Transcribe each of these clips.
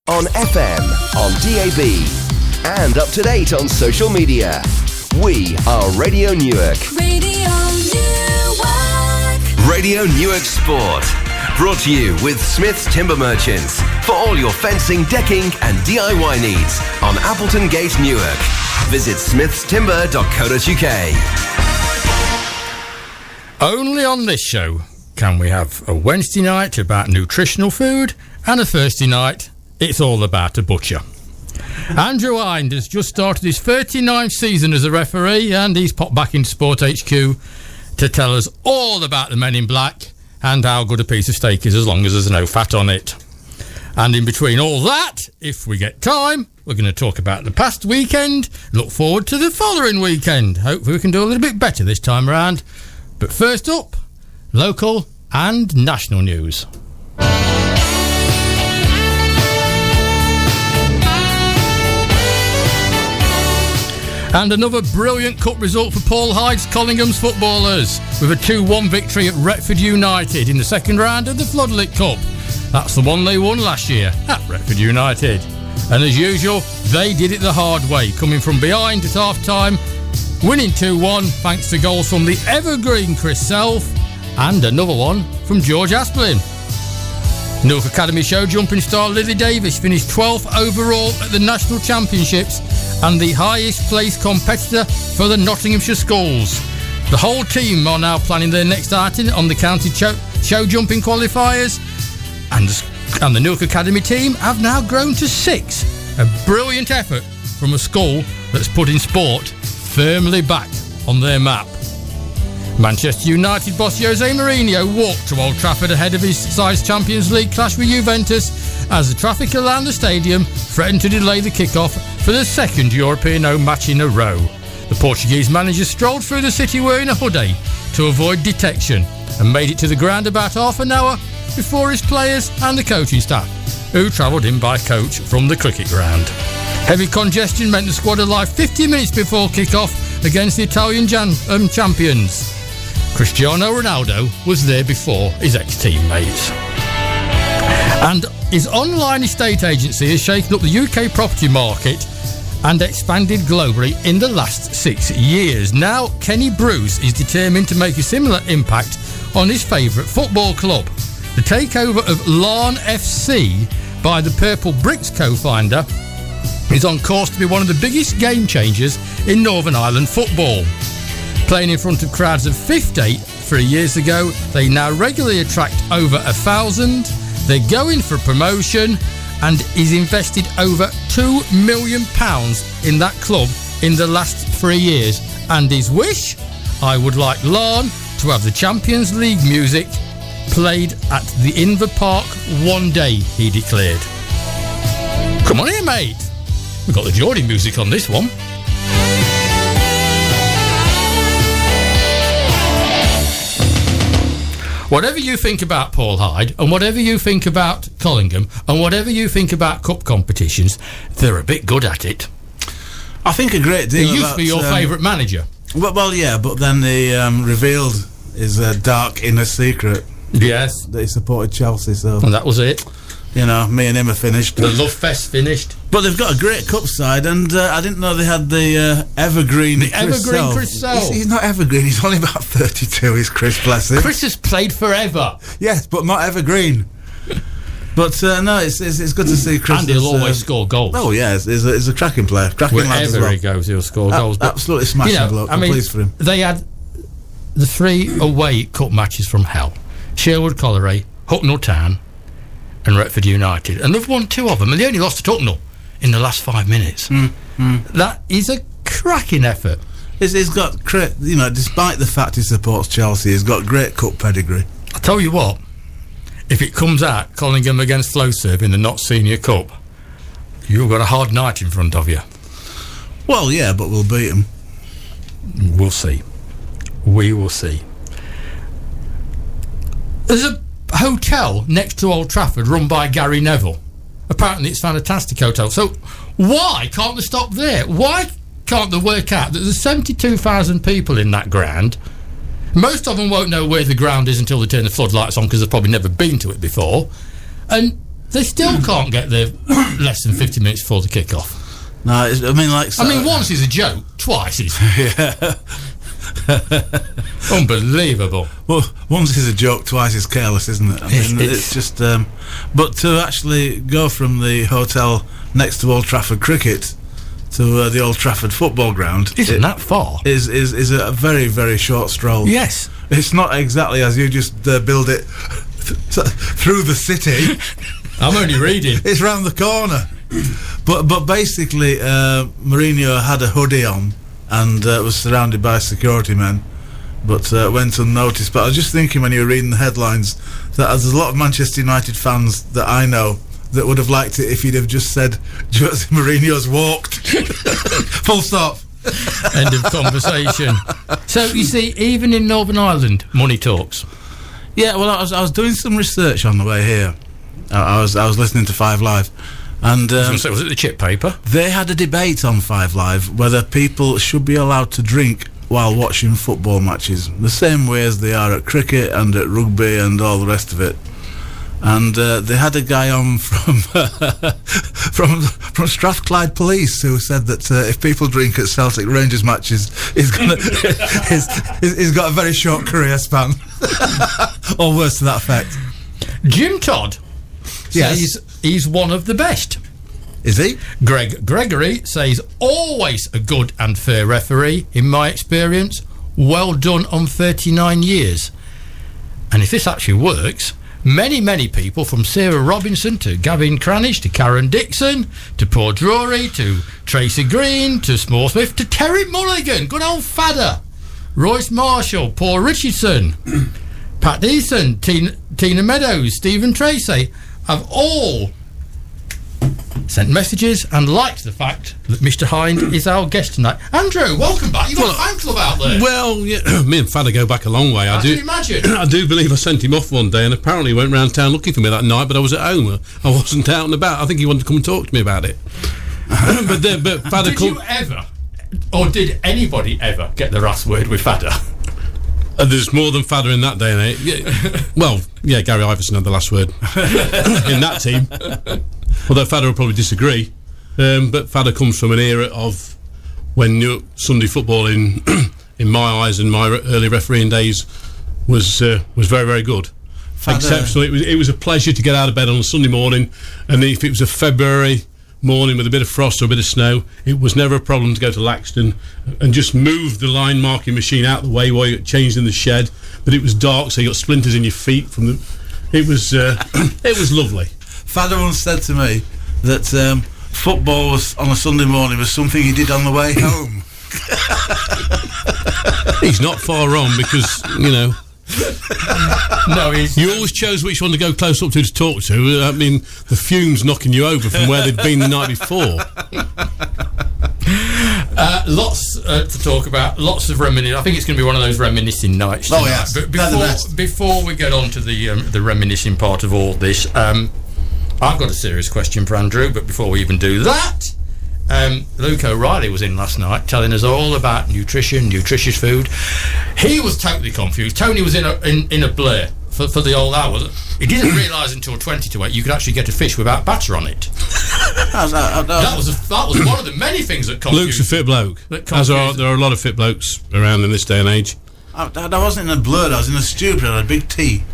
On FM, on DAB, and up to date on social media. We are Radio Newark. Radio Newark. Radio Newark Sport. Brought to you with Smith's Timber Merchants for all your fencing, decking and DIY needs on Appleton Gate, Newark. Visit smithstimber.co.uk. Only on this show can we have a Wednesday night about nutritional food and a Thursday night it's all about a butcher. Andrew Hind has just started his 39th season as a referee, and he's popped back into Sport HQ to tell us all about the Men in Black and how good a piece of steak is as long as there's no fat on it. And in between all that, if we get time, we're going to talk about the past weekend, look forward to the following weekend. Hopefully we can do a little bit better this time around. But first up, local and national news. And another brilliant cup result for Paul Hyde's Collingham's footballers, with a 2-1 victory at Retford United in the second round of the Floodlit Cup. That's the one they won last year at Retford United. And as usual, they did it the hard way, coming from behind at half-time, winning 2-1 thanks to goals from the evergreen Chris Self and another one from George Asplin. Newark Academy show jumping star Lily Davis finished 12th overall at the National Championships and the highest placed competitor for the Nottinghamshire schools. The whole team are now planning their next outing on the county show jumping qualifiers, and the Newark Academy team have now grown to 6. A brilliant effort from a school that's putting sport firmly back on their map. Manchester United boss Jose Mourinho walked to Old Trafford ahead of his side's Champions League clash with Juventus as the traffic around the stadium threatened to delay the kick-off for the second European home match in a row. The Portuguese manager strolled through the city wearing a hoodie to avoid detection and made it to the ground about half an hour before his players and the coaching staff, who travelled in by coach from the cricket ground. Heavy congestion meant the squad arrived 50 minutes before kick-off against the Italian champions. Cristiano Ronaldo was there before his ex-teammates. And his online estate agency has shaken up the UK property market and expanded globally in the last 6 years. Now, Kenny Bruce is determined to make a similar impact on his favourite football club. The takeover of Larne FC by the Purple Bricks co-founder is on course to be one of the biggest game changers in Northern Ireland football. Playing in front of crowds of 50 3 years ago, they now regularly attract over 1,000. They're going for promotion, and he's invested over £2 million in that club in the last 3 years. And his wish? I would like Larne to have the Champions League music played at the Inver Park one day, he declared. Come on here, mate. We've got the Geordie music on this one. Whatever you think about Paul Hyde, and whatever you think about Collingham, and whatever you think about cup competitions, they're a bit good at it. I think a great deal. He used to be your favourite manager. Well, yeah, but then he revealed his dark inner secret. Yes. That he supported Chelsea, so... And that was it. You know, me and him are finished. The Love Fest finished. But they've got a great cup side, and I didn't know they had the evergreen Chris Self. He's not evergreen, he's only about 32, he's Chris, bless him. Chris has played forever. Yes, but not evergreen. But no, it's good to see Chris. And he'll always score goals. Oh, yeah, he's a cracking player. Cracking lad as well. Wherever he goes, he'll score goals. But, absolutely smashing bloke. I'm pleased for him. They had the 3 away cup matches from hell. Sherwood Colliery, Hucknall Town and Retford United. And they've won 2 of them, and they only lost to Hucknall in the last 5 minutes. That is a cracking effort. He's got, you know, despite the fact he supports Chelsea, he's got great cup pedigree. I tell you what, if it comes out Collingham against Flowserve in the Not Senior Cup, you've got a hard night in front of you. Well, yeah, but we'll beat them. We'll see. We will see. There's a hotel next to Old Trafford run by Gary Neville. Apparently it's a fantastic hotel. So why can't they stop there? Why can't they work out that there's 72,000 people in that ground? Most of them won't know where the ground is until they turn the floodlights on, because they've probably never been to it before. And They still can't get there less than 50 minutes before the kick-off. No, once is a joke, twice is. Yeah. Unbelievable. Well, once is a joke, twice is careless, isn't it? I mean, it's just. But to actually go from the hotel next to Old Trafford Cricket to the Old Trafford football ground isn't that far? Is a very, very short stroll. Yes, it's not exactly as you just build it through the city. I'm only reading. It's round the corner. But basically, Mourinho had a hoodie on and was surrounded by security men, but went unnoticed. But I was just thinking when you were reading the headlines that there's a lot of Manchester United fans that I know that would have liked it if he'd have just said Jose Mourinho's walked. Full stop. End of conversation. So you see, even in Northern Ireland, money talks. Yeah, well, I was doing some research on the way here. I was listening to 5 Live. And was it the chip paper? They had a debate on 5 Live whether people should be allowed to drink while watching football matches, the same way as they are at cricket and at rugby and all the rest of it. And they had a guy on from Strathclyde Police who said that if people drink at Celtic Rangers matches, he's got a very short career span, or worse to that effect. Jim Todd says he's one of the best. Is he? Greg Gregory says always a good and fair referee in my experience. Well done on 39 years. And if this actually works, many people from Sarah Robinson to Gavin Cranage to Karen Dixon to Paul Drury to Tracy Green to Small Smith to Terry Mulligan, good old Fadder, Royce Marshall, Paul Richardson, Pat Deason, Tina Meadows, Stephen Tracy have all sent messages and liked the fact that Mr. Hind is our guest tonight. Andrew, welcome back. You've got a fan club out there. Well, yeah, me and Fadder go back a long way. I can imagine. I do believe I sent him off one day, and apparently he went round town looking for me that night, but I was at home. I wasn't out and about. I think he wanted to come and talk to me about it. but Fadder... Did you ever, or did anybody ever get the last word with Fadder? There's more than Fadder in that day and age. Yeah. Well, yeah, Gary Iverson had the last word in that team. Although Fadder will probably disagree. But Fadder comes from an era of when Sunday football, in my eyes and my early refereeing days, was very, very good. Exceptional. It was a pleasure to get out of bed on a Sunday morning, and if it was a February morning with a bit of frost or a bit of snow, it was never a problem to go to Laxton and just move the line marking machine out the way while you got changed in the shed. But it was dark, so you got splinters in your feet from the. It was lovely. Fadder once said to me that football was on a Sunday morning was something he did on the way home. He's not far wrong, because No, you always chose which one to go close up to talk to. I mean, the fumes knocking you over from where they'd been the night before. Lots to talk about, lots of reminiscing. I think it's going to be one of those reminiscing nights tonight. Oh yes, but before we get on to the reminiscing part of all this, I've got a serious question for Andrew, but before we even do that, Luke O'Reilly was in last night telling us all about nutrition, nutritious food. He was totally confused. Tony was in a blur for the old hour. He didn't realise until 20 to 8 you could actually get a fish without batter on it. That was one of the many things that confused. Luke's a fit bloke. There are a lot of fit blokes around in this day and age. I wasn't in a blur, I was in a stupid, I had a big T.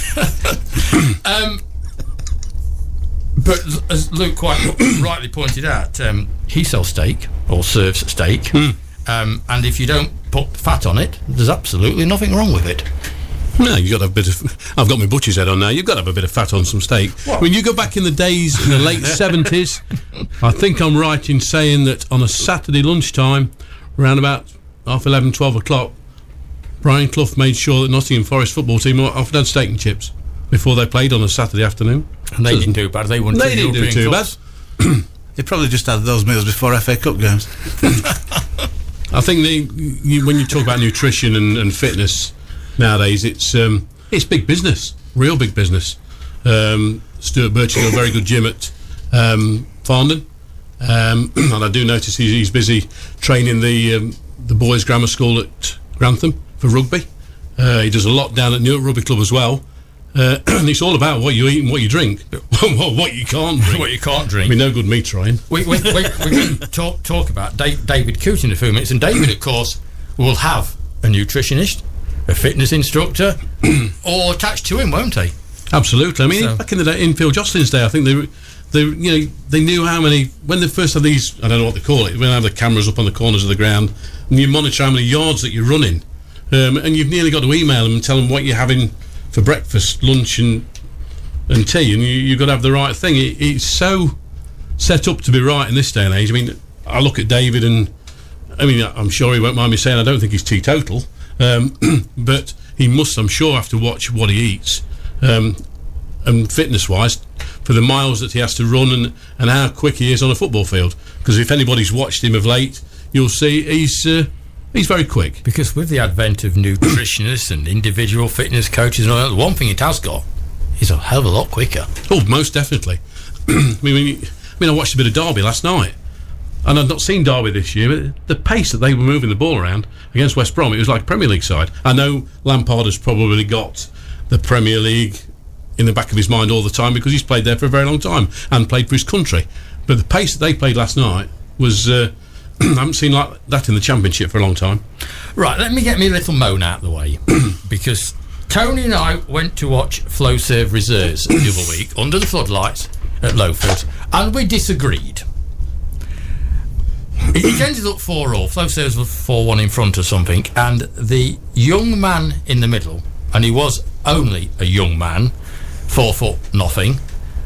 But as Luke quite rightly pointed out, he sells steak, or serves steak, and if you don't put fat on it, there's absolutely nothing wrong with it. No, you've got to have a bit of... I've got my butcher's head on now. You've got to have a bit of fat on some steak. What? When you go back in the days, in the late 70s, I think I'm right in saying that on a Saturday lunchtime, around about 11:30, 12 o'clock, Brian Clough made sure that Nottingham Forest football team often had steak and chips before they played on a Saturday afternoon. And they didn't do bad. They didn't do too bad. They probably just had those meals before FA Cup games. I think when you talk about nutrition and fitness nowadays, it's big business, real big business. Stuart Birch's got a very good gym at Farndon, and I do notice he's busy training the boys' grammar school at Grantham for rugby. He does a lot down at Newark Rugby Club as well. And it's all about what you eat and what you drink, what you can't drink. What you can't drink. I mean, no good me trying. We can talk about David Coote in a few minutes, and David, of course, will have a nutritionist, a fitness instructor, or attached to him, won't he? Absolutely. I mean, back in the day, in Phil Jocelyn's day, I think they knew how many, when they first had these, I don't know what they call it, when they have the cameras up on the corners of the ground, and you monitor how many yards that you're running, and you've nearly got to email them and tell them what you're having for breakfast, lunch and tea, and you've got to have the right thing. It's so set up to be right in this day and age. I mean, I look at David, and I mean, I'm sure he won't mind me saying I don't think he's teetotal, but he must, I'm sure, have to watch what he eats, and fitness wise, for the miles that he has to run and how quick he is on a football field. Because if anybody's watched him of late, you'll see he's very quick. Because with the advent of nutritionists and individual fitness coaches and all that, one thing it has got is a hell of a lot quicker. Oh, most definitely. I mean, I watched a bit of Derby last night, and I've not seen Derby this year, but the pace that they were moving the ball around against West Brom, it was like a Premier League side. I know Lampard has probably got the Premier League in the back of his mind all the time because he's played there for a very long time and played for his country. But the pace that they played last night was... I haven't seen like that in the Championship for a long time. Right, let me get me a little moan out of the way. Because Tony and I went to watch Flowserve Reserves the other week under the floodlights at Lowford, and we disagreed. It ended up 4-4. Flowserves was 4-1 in front or something, and the young man in the middle, and he was only a young man, 4 foot nothing,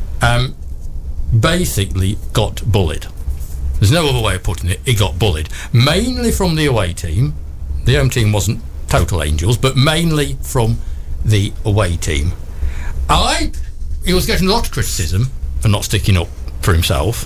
basically got bullied. There's no other way of putting it. He got bullied, mainly from the away team. The home team wasn't total angels, but mainly from the away team. He was getting a lot of criticism for not sticking up for himself.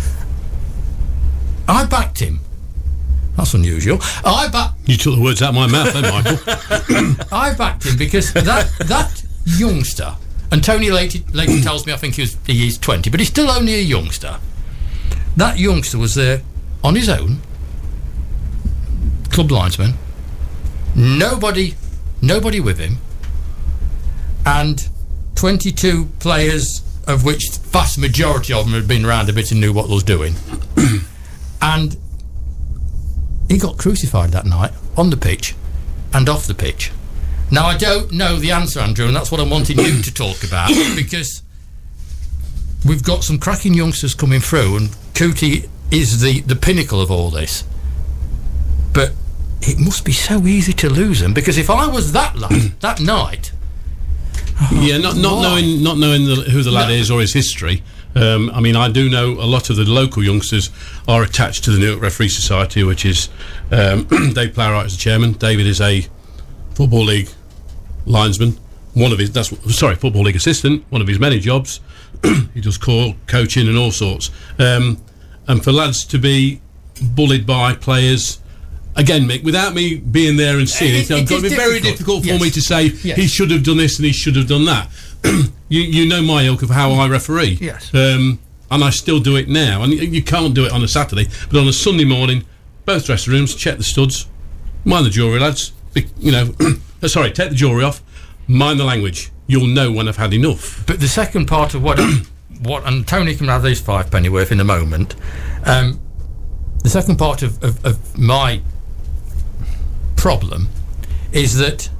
I backed him. That's unusual. You took the words out of my mouth then, Michael. I backed him because that youngster, and Tony later tells me I think he is 20, but he's still only a youngster. That youngster was there on his own, club linesman, nobody with him, and 22 players, of which the vast majority of them had been around a bit and knew what they was doing. And he got crucified that night, on the pitch and off the pitch. Now, I don't know the answer, Andrew, and that's what I'm wanting you to talk about, because we've got some cracking youngsters coming through, and Cootie is the pinnacle of all this. But it must be so easy to lose them, because if I was that lad that night... not knowing who the lad is or his history. I mean, I do know a lot of the local youngsters are attached to the Newark Referee Society, which is Dave Plowright is the chairman. David is a Football League linesman. Football League assistant. One of his many jobs. He does coaching and all sorts. And for lads to be bullied by players, again, Mick, without me being there and seeing it, it's going to be very difficult for me to say he should have done this and he should have done that. You know my ilk of how I referee. Yes. And I still do it now. And you can't do it on a Saturday, but on a Sunday morning, both dressing rooms, check the studs, mind the jewellery, lads. Take the jewellery off, mind the language. You'll know when I've had enough. But the second part of what and Tony can have these 5 penny worth in a moment. The second part of my problem is that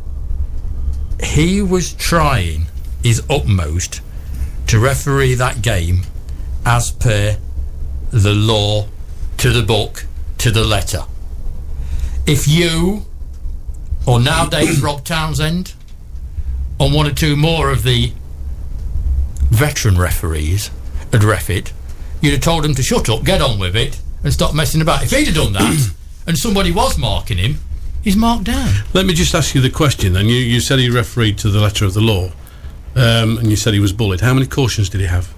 he was trying his utmost to referee that game as per the law, to the book, to the letter. If you, or nowadays Rob Townsend, and 1 or 2 more of the veteran referees had ref it, you'd have told him to shut up, get on with it, and stop messing about. If he'd have done that, and somebody was marking him, he's marked down. Let me just ask you the question then. You said he refereed to the letter of the law, and you said he was bullied. How many cautions did he have?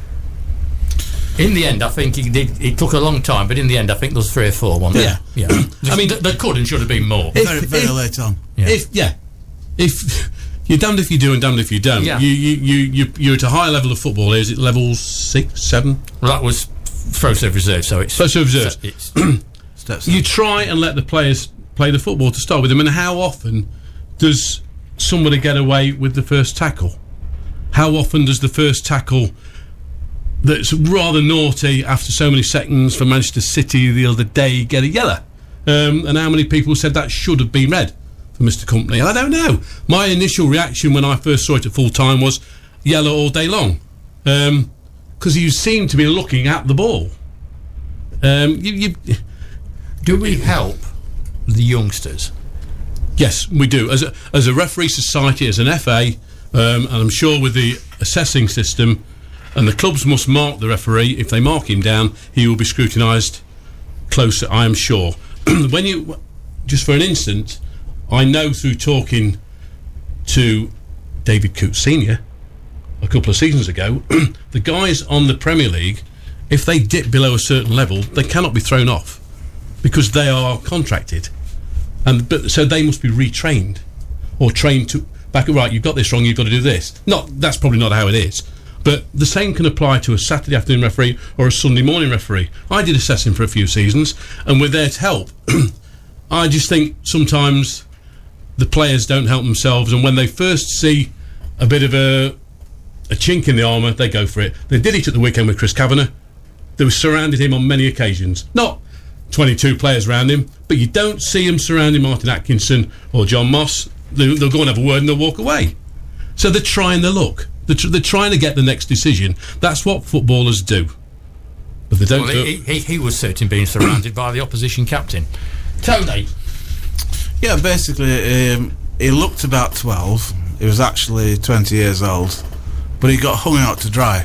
In the end, I think he did. It took a long time, but in the end, I think there was 3 or 4. One there. Yeah. I mean, there could and should have been more. Very late on. Yeah. If you're damned if you do and damned if you don't. Yeah. You're at a higher level of football. Is it level 6, 7? Well, that was Flowserve Reserve, so it's Flowserve Reserve. Steps. You try and let the players play the football to start with them, and how often does somebody get away with the first tackle? how often does the first tackle that's rather naughty after so many seconds for Manchester City the other day get a yellow? And how many people said that should have been red for Mr. Company? I don't know. My initial reaction when I first saw it at full time was yellow all day long, because you seem to be looking at the ball. Do we help the youngsters? Yes, we do. As a referee society, as an FA, and I'm sure with the assessing system, and the clubs must mark the referee. If they mark him down, he will be scrutinised closer, I am sure. When you, just for an instant, I know through talking to David Coote Senior a couple of seasons ago, the guys on the Premier League, if they dip below a certain level, they cannot be thrown off because they are contracted, so they must be retrained or trained to back. Right, you've got this wrong. You've got to do this. That's probably not how it is. But the same can apply to a Saturday afternoon referee or a Sunday morning referee. I did assessing for a few seasons, and we're there to help. I just think sometimes the players don't help themselves, and when they first see a bit of a chink in the armour, they go for it. They did it at the weekend with Chris Kavanagh. They surrounded him on many occasions. Not 22 players around him, but you don't see them surrounding Martin Atkinson or John Moss. They'll go and have a word and they'll walk away. So they're trying their luck. They're trying to get the next decision. That's what footballers do. But they don't do it. He was certain being surrounded by the opposition captain. Tony? Yeah, basically, he looked about 12. He was actually 20 years old. But he got hung out to dry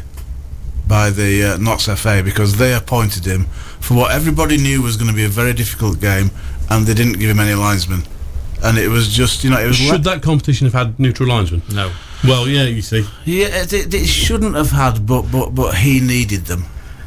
by the Notts FA because they appointed him for what everybody knew was going to be a very difficult game, and they didn't give him any linesmen. And it was just, it was... Should that competition have had neutral linesmen? No. Well, yeah, you see. Yeah, it shouldn't have had, but he needed them.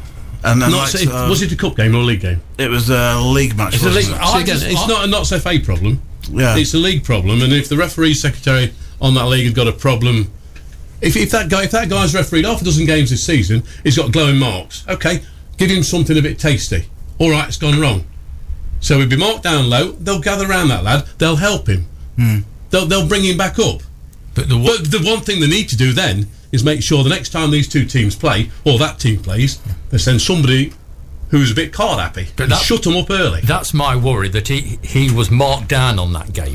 And was it a cup game or a league game? It was a league match. It's a league match. It's not a Notts FA problem. Yeah. It's a league problem, and if the referee secretary on that league has got a problem, if that guy's refereed half a dozen games this season, he's got glowing marks. Okay, give him something a bit tasty. All right, it's gone wrong. So he'll be marked down low. They'll gather around that lad. They'll help him. They'll bring him back up. But the one thing they need to do then is make sure the next time these two teams play, or that team plays, they send somebody who's a bit card happy and shut them up early. That's my worry, that he was marked down on that game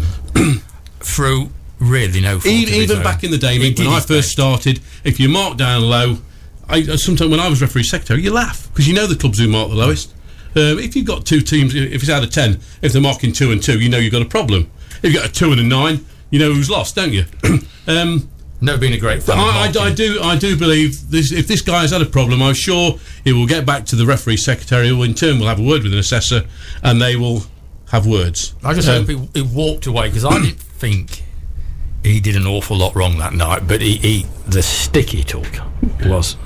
through really no fault of his own. Back in the day, when I first started, if you mark down low, sometimes when I was referee secretary, you laugh because you know the clubs who mark the lowest. If you've got two teams, if it's out of 10, if they're marking 2 and 2, you know you've got a problem. If you've got a 2 and a 9, you know who's lost, don't you? Never been a great fan. I do believe this. If this guy has had a problem, I'm sure he will get back to the referee secretary, who in turn will have a word with an assessor, and they will have words. I just hope he walked away, because I didn't think he did an awful lot wrong that night, but the stick he took was.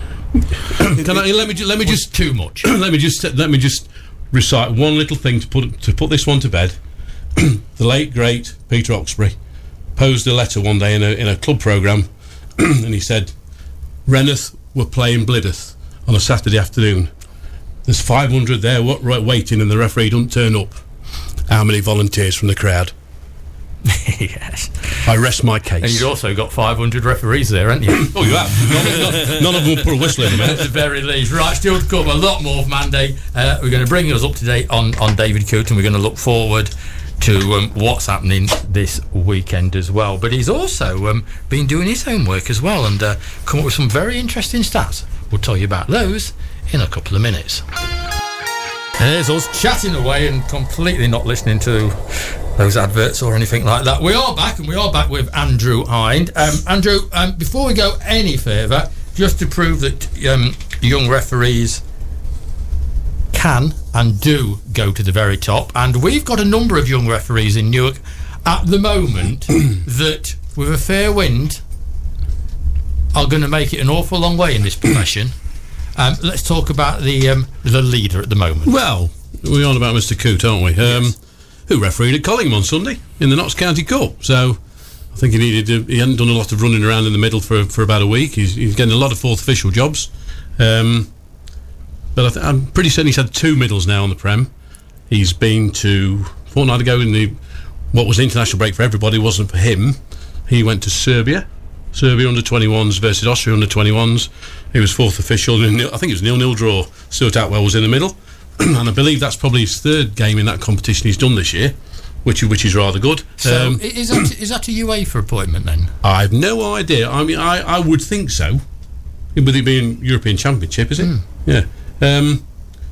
Let me just too much. let me just recite one little thing to put this one to bed. The late great Peter Oxbury posed a letter one day in a club programme, and he said, Reneth were playing Blideth on a Saturday afternoon. There's 500 there waiting, and the referee doesn't turn up. How many volunteers from the crowd? Yes. I rest my case. And you've also got 500 referees there, haven't you? Oh, you have. None of them will put a whistle in a minute. At the very least. Right, still to come a lot more of Monday. We're going to bring us up to date on David Coote, and we're going to look forward to what's happening this weekend as well. But he's also been doing his homework as well, and come up with some very interesting stats. We'll tell you about those in a couple of minutes. There's us chatting away and completely not listening to those adverts or anything like that. We are back, and we are back with Andrew Hind. Andrew, before we go any further, just to prove that young referees can and do go to the very top, and we've got a number of young referees in Newark at the moment that, with a fair wind, are going to make it an awful long way in this profession. Let's talk about the leader at the moment. Well, we're on about Mr. Coote, aren't we? Yes. Who refereed at Collingham on Sunday in the Notts County Cup. So I think he hadn't done a lot of running around in the middle for about a week. He's getting a lot of fourth official jobs. But I'm pretty certain he's had 2 middles now on the Prem. He's been to, a fortnight ago, what was the international break for everybody wasn't for him. He went to Serbia Serbia under-21s versus Austria under-21s. He was fourth official, and I think it was a 0-0 draw. Stuart Atwell was in the middle, and I believe that's probably his third game in that competition he's done this year, which is rather good. So is that a UEFA appointment then? I have no idea. I mean, I would think so. With it being European Championship, is it? Yeah. And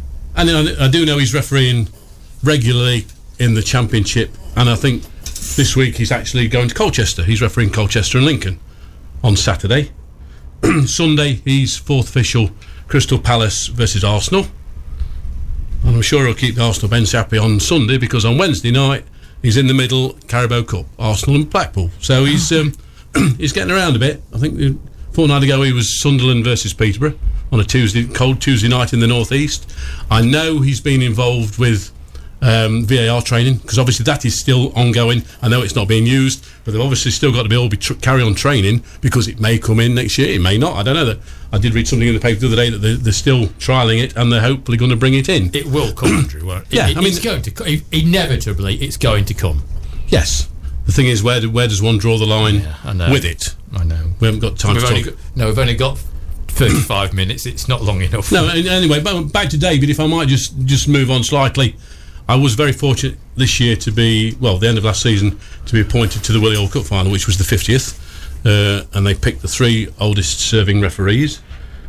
I do know he's refereeing regularly in the Championship, and I think this week he's actually going to Colchester. He's refereeing Colchester and Lincoln on Saturday. Sunday he's fourth official, Crystal Palace versus Arsenal, and I'm sure he'll keep the Arsenal bench happy on Sunday, because on Wednesday night he's in the middle, Carabao Cup, Arsenal and Blackpool. So he's he's getting around a bit. I think a fortnight ago he was Sunderland versus Peterborough on a cold Tuesday night in the northeast. I know he's been involved with VAR training, because obviously that is still ongoing. I know it's not being used, but they've obviously still got to be able to carry on training, because it may come in next year, it may not. I don't know. That I did read something in the paper the other day that they're still trialling it, and they're hopefully going to bring it in. It will come, Andrew. It's going to inevitably. It's going to come. Yes. The thing is, where does one draw the line with it? I know. We haven't got time to talk. We've only got 35 minutes. It's not long enough. No. Anyway, back to David. If I might just move on slightly. I was very fortunate this year to be, the end of last season, to be appointed to the Willie Hall Cup final, which was the 50th, and they picked the three oldest serving referees.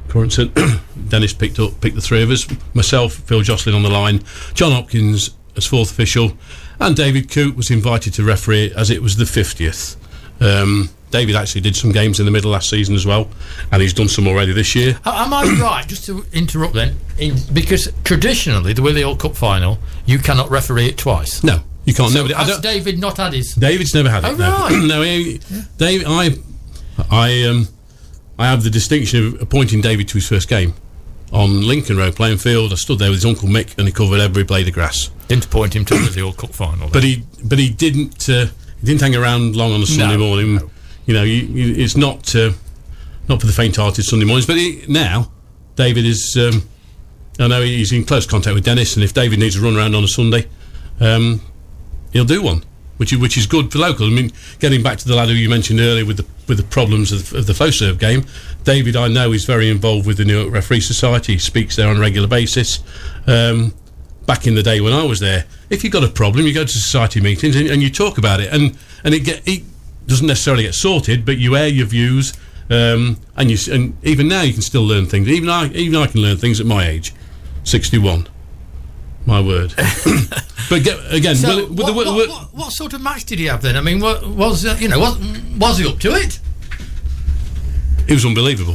Dennis picked the three of us, myself, Phil Jocelyn on the line, John Hopkins as fourth official, and David Coote was invited to referee it, as it was the 50th. David actually did some games in the middle last season as well, and he's done some already this year. Am I right, just to interrupt then, because traditionally the Willie Hall Cup final, you cannot referee it twice? No, you can't. So has David not had his? David's never had it. Right. No, David. I have the distinction of appointing David to his first game on Lincoln Road playing field. I stood there with his Uncle Mick, and he covered every blade of grass. Didn't appoint him to the Willie Hall Cup final, but he didn't. He didn't hang around long on a Sunday morning. No. You know, it's not for the faint-hearted Sunday mornings. But now, David is. I know he's in close contact with Dennis, and if David needs a run around on a Sunday, he'll do one, which is good for local. I mean, getting back to the lad who you mentioned earlier with the problems of the flow serve game, David, I know, is very involved with the Newark Referee Society. He speaks there on a regular basis. Back in the day when I was there, if you've got a problem, you go to society meetings and you talk about it, and it doesn't necessarily get sorted, but you air your views, and even now you can still learn things. Even I can learn things at my age, 61. My word. But again, so what sort of match did he have then? I mean, was he up to it? It was unbelievable.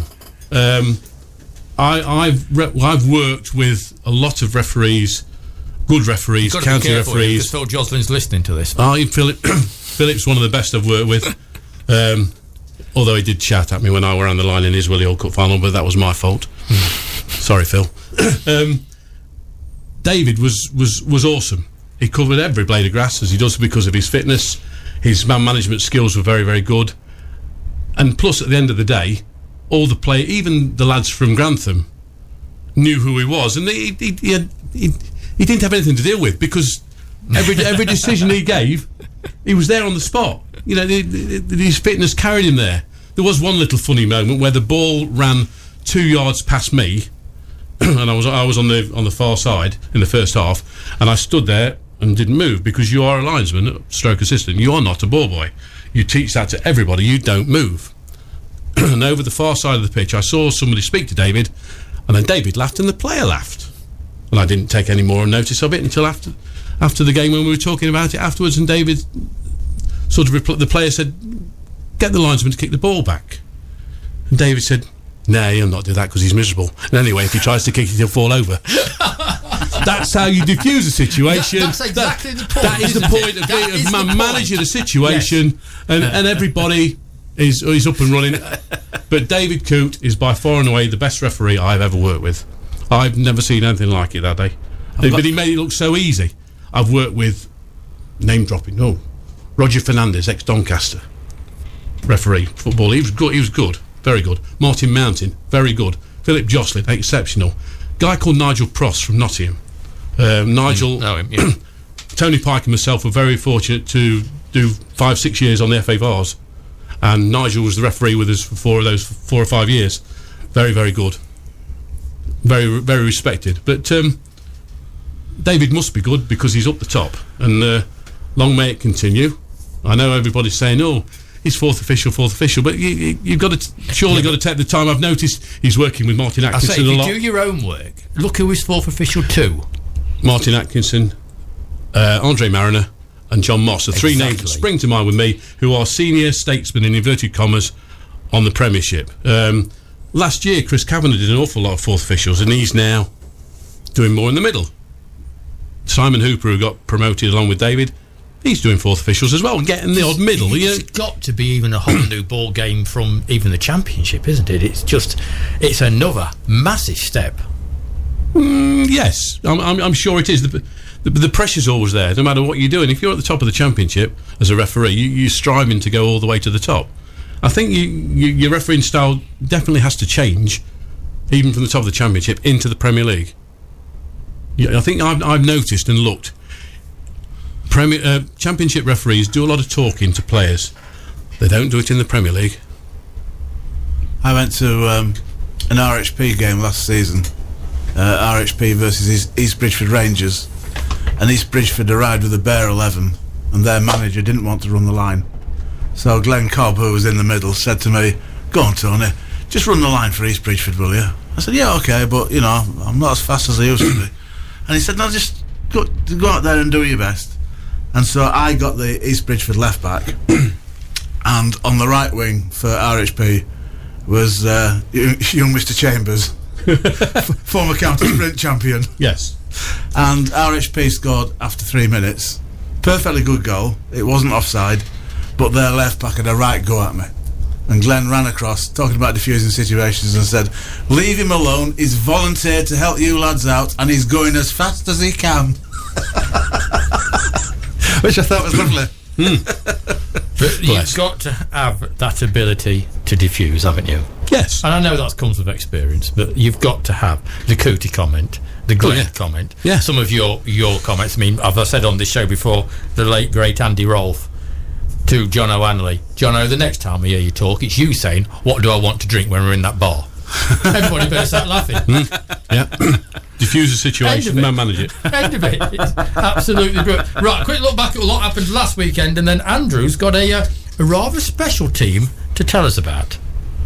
I've worked with a lot of referees, good referees, county referees. Phil Jocelyn's listening to this. Philip's one of the best I've worked with. Although he did shout at me when I were on the line in his Willie Hall Cup final, but that was my fault. Sorry, Phil. David was awesome. He covered every blade of grass, as he does, because of his fitness. His man management skills were very, very good. And plus, at the end of the day, all the play, even the lads from Grantham, knew who he was, and he didn't have anything to deal with, because every decision he gave, he was there on the spot. You know, his fitness carried him there. There was one little funny moment where the ball ran 2 yards past me, and I was on the far side in the first half, and I stood there and didn't move, because you are a linesman, stroke assistant. You are not a ball boy. You teach that to everybody. You don't move. And over the far side of the pitch, I saw somebody speak to David, and then David laughed and the player laughed, and I didn't take any more notice of it until after the game, when we were talking about it afterwards, and David sort of the player said, "Get the linesman to kick the ball back," and David said, "No, he'll not do that because he's miserable, and anyway, if he tries to kick it, he'll fall over." That's how you diffuse a situation. That's exactly the point. That is the point of managing a situation, yes. and everybody is up and running. But David Coote is by far and away the best referee I've ever worked with. I've never seen anything like it that day. But he made it look so easy. I've worked with, name dropping, Roger Fernandez, ex-Doncaster referee, football. He was good, very good. Martin Mountain, very good. Philip Jocelyn, exceptional. Guy called Nigel Pross from Nottingham. Nigel, know him, yeah. Tony Pike and myself were very fortunate to do 5-6 years on the FA Vars, and Nigel was the referee with us for 4 or 5 years. Very, very good. Very, very respected. But David must be good because he's up the top, and long may it continue. I know everybody's saying, "Oh, he's fourth official," but you've got to got to take the time. I've noticed he's working with Martin Atkinson a lot. If you do your own work, look who is fourth official too. Martin Atkinson, Andre Mariner, and John Moss are three names that spring to mind with me, who are senior statesmen in inverted commas on the Premiership. Last year, Chris Kavanagh did an awful lot of fourth officials, and he's now doing more in the middle. Simon Hooper, who got promoted along with David, he's doing fourth officials as well, getting the odd middle. It's got to be even a whole new ball game from even the Championship, isn't it? It's another massive step. Yes, I'm sure it is. The pressure's always there, no matter what you're doing. If you're at the top of the Championship as a referee, you're striving to go all the way to the top. I think your refereeing style definitely has to change, even from the top of the Championship into the Premier League. I think I've noticed and looked. Championship referees do a lot of talking to players. They don't do it in the Premier League. I went to an RHP game last season. RHP versus East Bridgeford Rangers, and East Bridgeford arrived with a bare 11, and their manager didn't want to run the line. So Glenn Cobb, who was in the middle, said to me, "Go on, Tony, just run the line for East Bridgeford, will you?" I said, "Yeah, okay, but I'm not as fast as I used to be." And he said, "No, just go out there and do your best." And so I got the East Bridgeford left back, and on the right wing for RHP was young Mr. Chambers, former county sprint champion. Yes. And RHP scored after 3 minutes. Perfectly good goal. It wasn't offside, but their left back had a right go at me. And Glenn ran across, talking about diffusing situations, and said, "Leave him alone. He's volunteered to help you lads out, and he's going as fast as he can." Which I thought was lovely. But you've got to have that ability to diffuse, haven't you? Yes. And I know that comes with experience, but you've got to have the Cootie comment, the Glenn comment, some of your comments. I mean, as I said on this show before, the late, great Andy Rolfe to John O'Hanley. Jono, the next time I hear you talk, it's you saying, "What do I want to drink when we're in that bar?" Everybody better start laughing. Yeah. Diffuse the situation and manage it. End of it. It's absolutely brilliant. Right, quick look back at what happened last weekend, and then Andrew's got a rather special team to tell us about.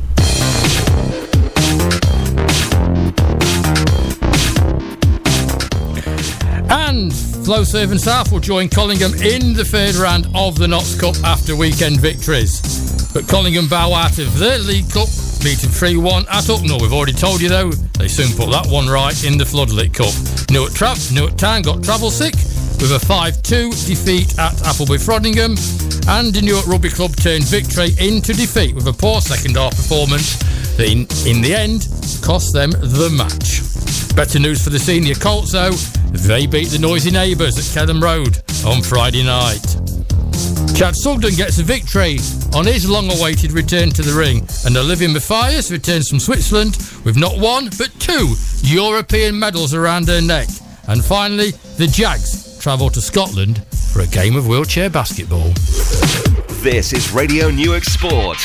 And Flowserve and South will join Collingham in the third round of the Notts Cup after weekend victories. But Collingham bow out of their League Cup, beating 3-1 at Hucknall. We've already told you, though, they soon put that one right in the Floodlit Cup. Newark Town got travel sick with a 5-2 defeat at Appleby Frodingham, and the Newark Rugby Club turned victory into defeat with a poor second-half performance that in the end cost them the match. Better news for the senior Colts, though. They beat the Noisy Neighbours at Kelham Road on Friday night. Chad Sugden gets a victory on his long-awaited return to the ring, and Olivia Mathias returns from Switzerland with not one but 2 European medals around her neck. And finally, the Jags travel to Scotland for a game of wheelchair basketball. This is Radio Newark Sport.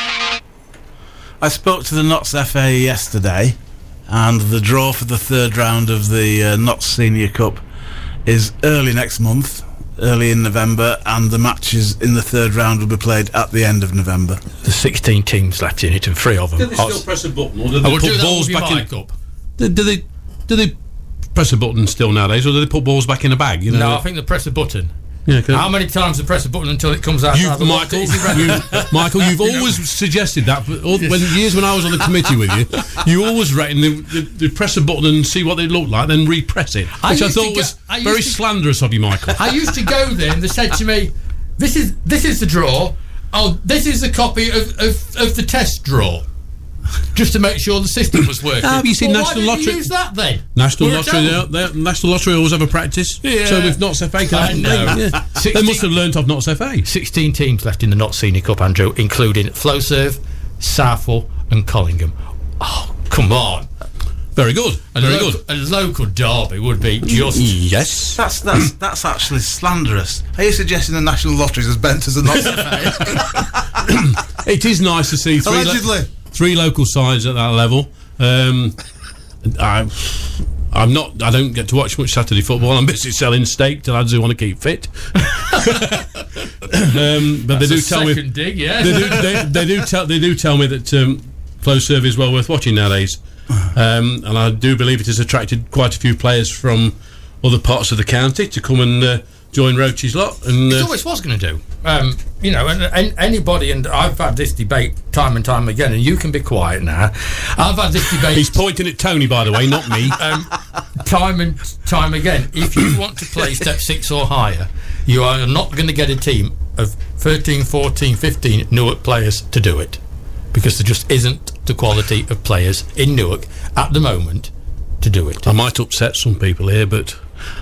I spoke to the Notts FA yesterday, and the draw for the third round of the Notts Senior Cup is early next month, early in November, and the matches in the third round will be played at the end of November. There's 16 teams left in it, and 3 of them. Do they still press a button, or do they put balls back in? Do they press a button still nowadays, or do they put balls back in a bag? No, I think they press a button. Yeah, how many times do they press a button until it comes out? Michael, you've always suggested that. But when I was on the committee with you always reckon they press a button and see what they look like, then repress it, which I thought was very slanderous of you, Michael. I used to go there, and they said to me, "This is the draw. Oh, this is the copy of the test draw." Just to make sure the system was working. Have you seen National why Lottery? Didn't you use that then? National Lottery always have a practice. Yeah. So with Notts FA, I know. They must have learnt off Notts FA. 16 teams left in the Notts Senior Cup, Andrew, including Flowserve, Southall, and Collingham. Oh, come on! Very good. Very good. A local derby would be just... Yes. That's actually slanderous. Are you suggesting the National Lottery is as bent as a Notts FA? It is nice to see Allegedly. three local sides at that level. I don't get to watch much Saturday football. I'm busy selling steak to lads who want to keep fit. But they do tell me. Dig, yeah. They do tell me that Flowserve is well worth watching nowadays, and I do believe it has attracted quite a few players from other parts of the county to come and join Roach's lot. And it always was going to do. And anybody, and I've had this debate time and time again, and you can be quiet now. I've had this debate. He's pointing at Tony, by the way, not me. Time and time again. If you want to play Step 6 or higher, you are not going to get a team of 13, 14, 15 Newark players to do it, because there just isn't the quality of players in Newark at the moment to do it. I might upset some people here, but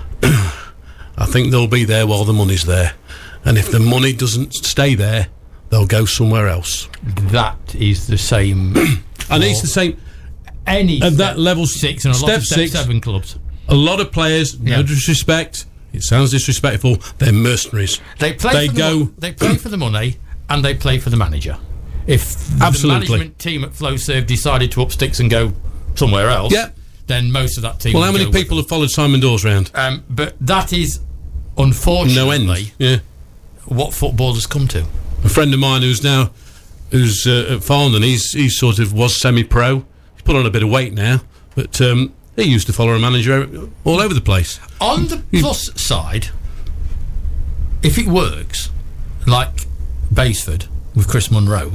I think they'll be there while the money's there, and if the money doesn't stay there, they'll go somewhere else. That is the same. And it's the same. Any at that level 6 and a lot of Step 7 clubs. A lot of players, no disrespect, it sounds disrespectful, they're mercenaries. They play for the money and they play for the manager. If the management team at Flowserve decided to up sticks and go somewhere else, then most of that team. Well, how many people have followed Simon Dawes round? But that is unfortunately no end. What football has come to. A friend of mine who's at Farndon, he sort of was semi-pro. He's put on a bit of weight now, but he used to follow a manager all over the place. On the plus side, if it works, like Baseford with Chris Munro,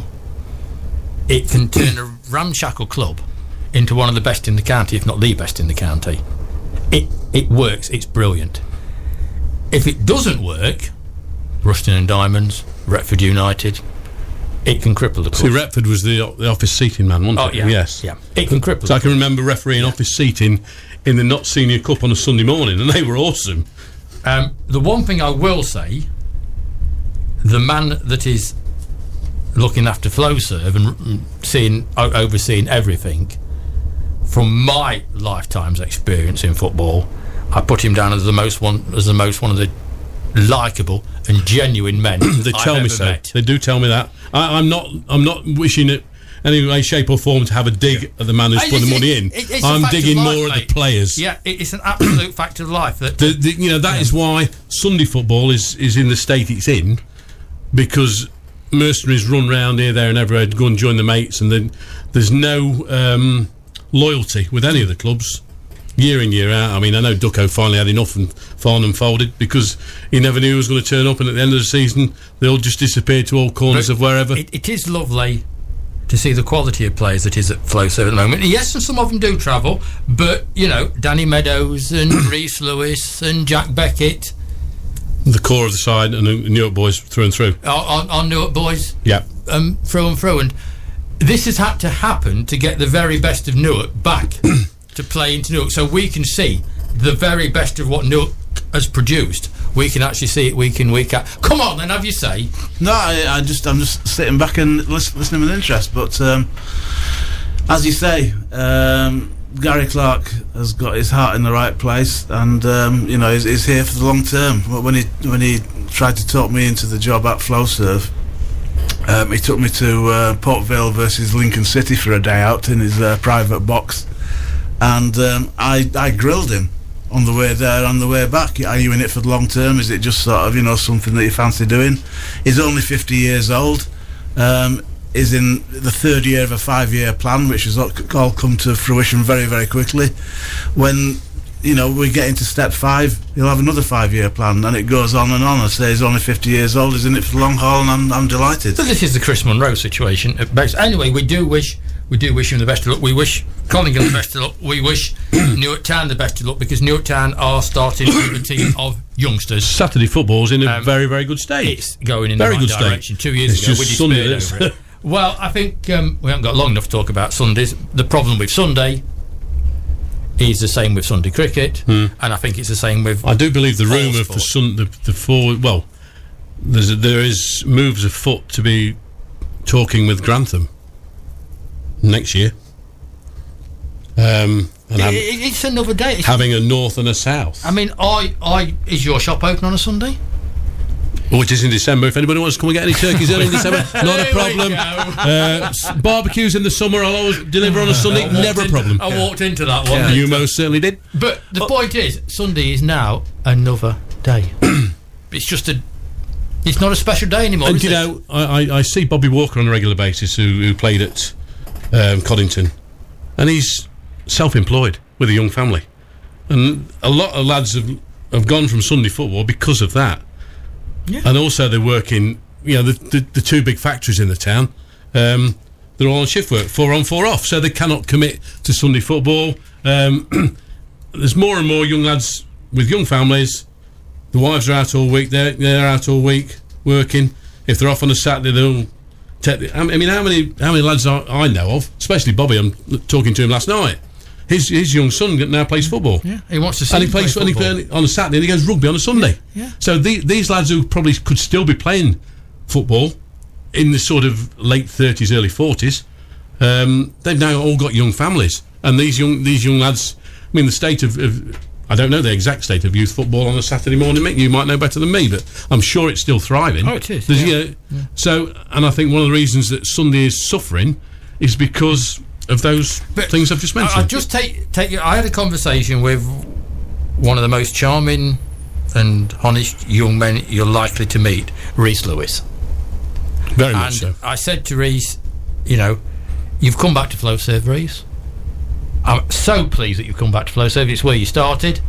it can turn a ramshackle club into one of the best in the county, if not the best in the county. It works, it's brilliant. If it doesn't work, Rushton and Diamonds, Retford United, it can cripple the club. See, Retford was the office seating man, wasn't it? Yes. Yeah. It can cripple. So I can remember refereeing office seating in the Not Senior Cup on a Sunday morning, and they were awesome. The one thing I will say, the man that is looking after Flowserve and overseeing everything, from my lifetime's experience in football, I put him down as the most one of the likeable and genuine men. They tell me so. Met. They do tell me that. I'm not wishing it any way, shape or form to have a dig at the man who's put the money in. I'm digging more at the players. Yeah, it's an absolute fact of life that that is why Sunday football is in the state it's in, because mercenaries run round here, there and everywhere to go and join the mates, and then there's no loyalty with any of the clubs year in, year out. I mean, I know Ducko finally had enough and Farnham folded because he never knew he was going to turn up, and at the end of the season they all just disappeared to all corners of wherever. It is lovely to see the quality of players that is at Flowserve at the moment. Yes, and some of them do travel, but Danny Meadows and Reece Lewis and Jack Beckett, the core of the side, and the Newark boys through and through. Our Newark boys, yeah, through and through. And this has had to happen to get the very best of Newark back to play into Newark, so we can see the very best of what Newark has produced. We can actually see it week in, week out. Come on, then, have you say? No, I'm just sitting back and listening with interest. But as you say, Gary Clark has got his heart in the right place, and he's here for the long term. When he tried to talk me into the job at Flowserve, he took me to Port Vale versus Lincoln City for a day out in his private box, and I grilled him on the way there, on the way back. Are you in it for the long term? Is it just sort of something that you fancy doing? He's only 50 years old. Is in the third year of a 5-year plan, which has all come to fruition very, very quickly. When we get into step 5, he'll have another 5-year plan, and it goes on and on. I say he's only 50 years old, he's in it for the long haul, and I'm delighted. So this is the Chris Munro situation. Anyway, we do wish him the best of luck. We wish Collingham the best of luck. We wish Newark Town the best of luck, because Newark Town are starting with a team of youngsters. Saturday football's in a very, very good state. It's going in the right direction. 2 years ago, we despaired over it. Well, I think we haven't got long enough to talk about Sundays. The problem with Sunday is the same with Sunday cricket, and I think it's the same with. I do believe the rumour for the forward. Well, there is moves afoot to be talking with Grantham next year. And It's another day. having a north and a south. I mean, is your shop open on a Sunday? Oh, it is in December. If anybody wants to come and get any turkeys early in December, not a problem. Barbecues in the summer, I'll always deliver on a Sunday. Never a problem. I walked into that one. You most certainly did. But the point is, Sunday is now another day. It's not a special day anymore. And you know, I see Bobby Walker on a regular basis, who played at Coddington, and he's self-employed with a young family, and a lot of lads have gone from Sunday football because of that. Yeah. And also they work in, the two big factories in the town. They're all on shift work, 4 on 4 off, so they cannot commit to Sunday football. There's more and more young lads with young families. The wives are out all week. They're out all week working. If they're off on a Saturday, they'll take. I mean, how many lads I know of, especially Bobby. I'm talking to him last night. His young son now plays football. Yeah, he wants to see. And he plays on a Saturday, and he goes rugby on a Sunday. Yeah. So these lads who probably could still be playing football in the sort of late 30s, early 40s, they've now all got young families, and these young lads. I mean, the state of I don't know the exact state of youth football on a Saturday morning, Mick. You might know better than me, but I'm sure it's still thriving. Oh, it is. So, and I think one of the reasons that Sunday is suffering is because of those things I've just mentioned. I'll just take you. I had a conversation with one of the most charming and honest young men you're likely to meet, Rhys Lewis. Very much so. I said to Rhys, you've come back to Flowserve, Rhys. I'm so pleased that you've come back to Flowserve. It's where you started.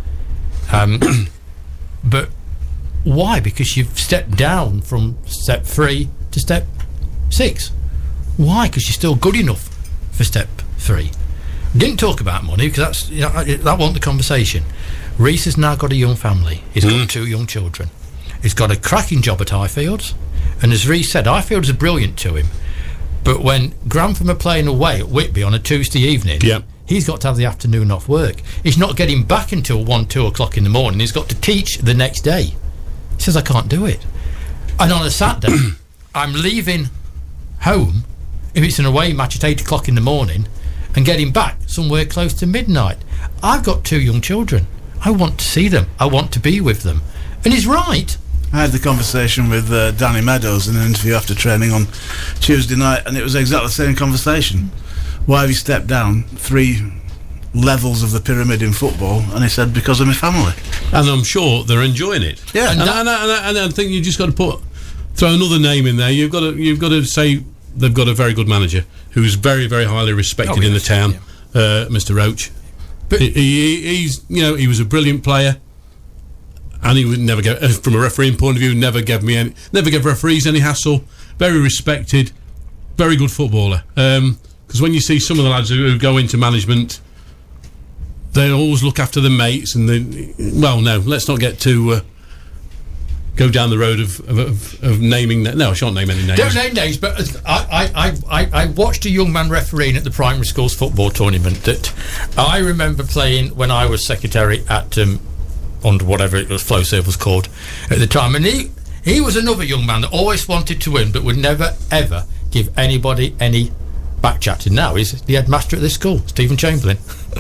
But why? Because you've stepped down from step 3 to step 6. Why? Because you're still good enough for step 3. Didn't talk about money because that wasn't the conversation. Rhys has now got a young family. He's got 2 young children. He's got a cracking job at Highfields, and as Rhys said, Highfields are brilliant to him. But when Grantham are playing away at Whitby on a Tuesday evening, he's got to have the afternoon off work. He's not getting back until 1-2 o'clock in the morning. He's got to teach the next day. He says, I can't do it. And on a Saturday, I'm leaving home if it's an away match at 8 o'clock in the morning and getting back somewhere close to midnight. I've got 2 young children. I want to see them. I want to be with them. And he's right. I had the conversation with Danny Meadows in an interview after training on Tuesday night, and it was exactly the same conversation. Why have you stepped down 3 levels of the pyramid in football? And he said, because of my family. And I'm sure they're enjoying it. Yeah. And I think you just got to throw another name in there. You've got to say they've got a very good manager who's very, very highly respected in the town, Mr. Roach. But he's he was a brilliant player, and he would never go, from a refereeing point of view, never gave referees any hassle. Very respected, very good footballer. Because when you see some of the lads who go into management, they always look after the mates, and let's not get too go down the road of naming. No, I shan't name any names. Don't name names, but I watched a young man refereeing at the primary school's football tournament that I remember playing when I was secretary at under whatever it was, Flowserve was called at the time, and he was another young man that always wanted to win, but would never ever give anybody any back chatting. Now he's the headmaster at this school, Stephen Chamberlain.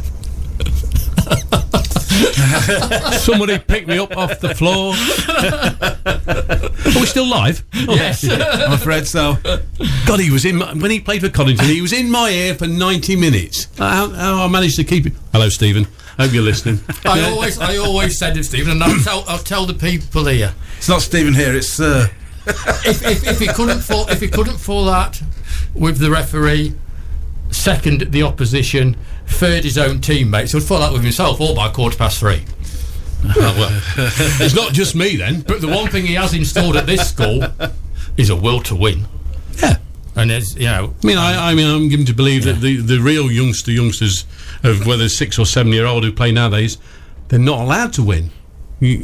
Somebody picked me up off the floor. Are we still live? Oh. Yes. I'm afraid so. God, he was when he played for Coddington, he was in my ear for 90 minutes. How I managed to keep it. Hello, Stephen. Hope you're listening. I always said to Stephen, and I'll tell the people here. It's not Stephen here, it's Sir. If he couldn't fall out with the referee, second the opposition, third his own teammates, he'll fall out with himself all by 3:15. Oh, well, it's not just me then. But the one thing he has installed at this school is a will to win. Yeah. And there's, I'm given to believe that the real youngsters of whether 6 or 7 year old who play nowadays, they're not allowed to win. You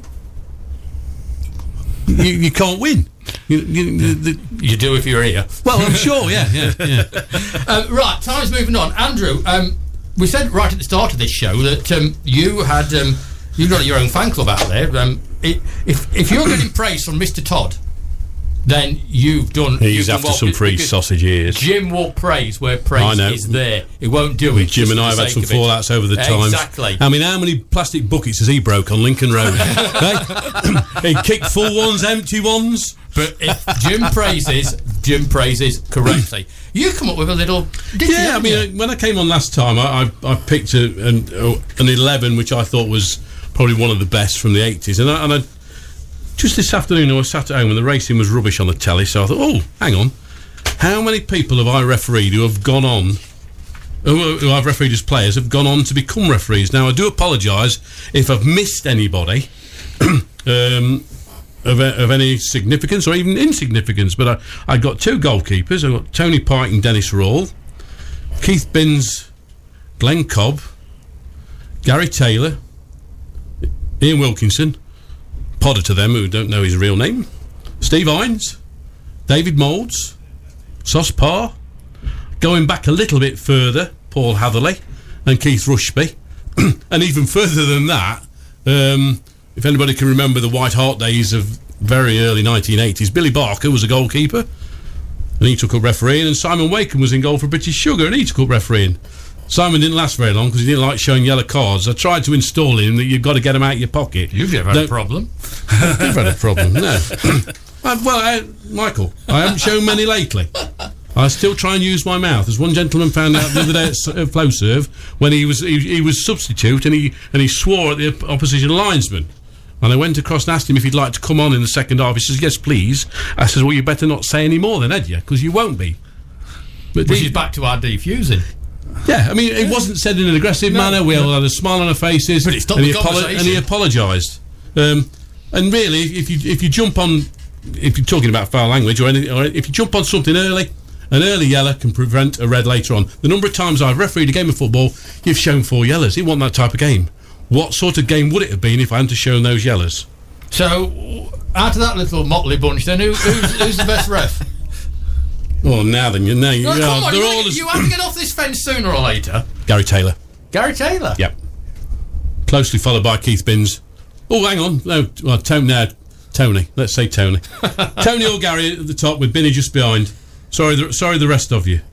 can't win. You do if you're here. Well, I'm sure. Yeah. Right, time's moving on. Andrew, we said right at the start of this show that you've got your own fan club out there. If you're getting praise from Mr. Todd, then you've done. He's you've after done some free sausage ears. Jim will praise where praise is there. He won't do it. Jim and I have had some fallouts over the time. Exactly. I mean, how many plastic buckets has he broke on Lincoln Road? He kicked full ones, empty ones. But if Jim praises correctly. You come up with a little. I mean, when I came on last time, I picked an 11, which I thought was probably one of the best from the 80s, and I just this afternoon I was sat at home and the racing was rubbish on the telly, so I thought, oh, hang on, how many people have I refereed who have gone on, who I've refereed as players, have gone on to become referees? Now, I do apologise if I've missed anybody of any significance or even insignificance, but I got 2 goalkeepers. I got Tony Pike and Dennis Rawle, Keith Binns, Glenn Cobb, Gary Taylor, Ian Wilkinson, Podder to them who don't know his real name, Steve Hines, David Moulds, Sos Parr, going back a little bit further, Paul Hatherley and Keith Rushby, and even further than that, if anybody can remember the White Hart days of very early 1980s, Billy Barker was a goalkeeper and he took up refereeing, and Simon Wakem was in goal for British Sugar and he took up refereeing. Simon didn't last very long because he didn't like showing yellow cards. I tried to install him that you've got to get them out of your pocket. You've never had a problem. You've had a problem, no. Michael, I haven't shown many lately. I still try and use my mouth. As one gentleman found out the other day at FlowServe, when he was substitute and he swore at the opposition linesman. And I went across and asked him if he'd like to come on in the second half. He says, yes, please. I says, well, you better not say any more then, had you? Because you won't be. But which is back to our defusing. Yeah, I mean, it wasn't said in an aggressive manner. We all had a smile on our faces. But it's not the conversation. And he apologised. And really, if you jump on, if you're talking about foul language or anything, or if you jump on something early, an early yellow can prevent a red later on. The number of times I've refereed a game of football, you've shown 4 yellows. It wasn't that type of game. What sort of game would it have been if I hadn't shown those yellows? So, out of that little motley bunch, then who's the best ref? Well, now then, come on, you have to get off this fence sooner or later. Gary Taylor. Gary Taylor? Yep. Closely followed by Keith Binns. Oh, hang on. No, well, Tony. Let's say Tony. Tony or Gary at the top with Binny just behind. Sorry, the rest of you.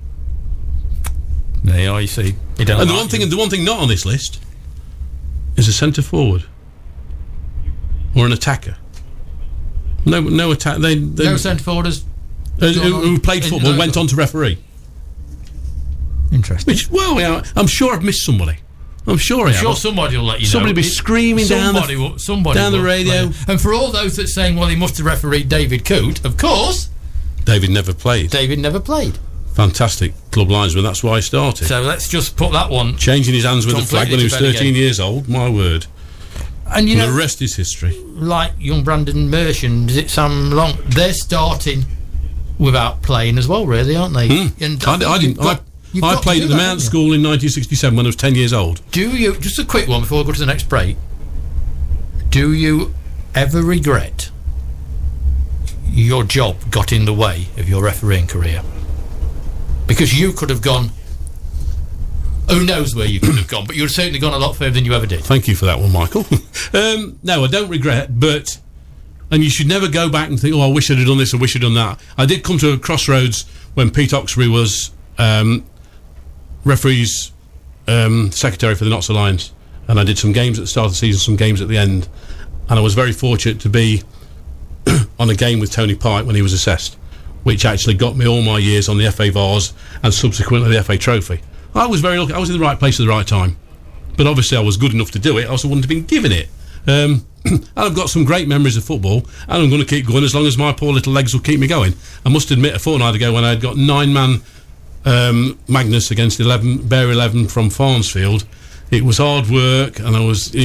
There you are, you see. And the one thing not on this list is a centre forward or an attacker. No attack. No centre forwarders who played football went on to referee. Interesting. I'm sure I've missed somebody. I'm sure somebody will let you know. Somebody will be screaming down the radio. And for all those that are saying, well, he must have refereed David Coote, of course. David never played. Fantastic club linesman. That's why he started. So let's just put that one. Changing his hands with the flag when he was 13 years old. My word. And the rest is history. Like young Brandon Mersh and Sam Long, they're starting without playing as well, really, aren't they? And I played at the Mount School in 1967 when I was 10 years old. Do you, just a quick one before we go to the next break, do you ever regret your job got in the way of your refereeing career? Because you could have gone, who knows where you could have gone, but you'd certainly gone a lot further than you ever did. Thank you for that one, Michael. No, I don't regret, and you should never go back and think, oh, I wish I'd have done this, I wish I'd done that. I did come to a crossroads when Pete Oxbury was referee's secretary for the Notts Alliance, and I did some games at the start of the season, some games at the end, and I was very fortunate to be on a game with Tony Pike when he was assessed, which actually got me all my years on the FA Vars and subsequently the FA Trophy. I was very lucky. I was in the right place at the right time, but obviously I was good enough to do it. I also wouldn't have been given it. And I've got some great memories of football, and I'm going to keep going as long as my poor little legs will keep me going. I must admit, a fortnight ago when I had got 9-man Magnus against 11 from Farnsfield, it was hard work, and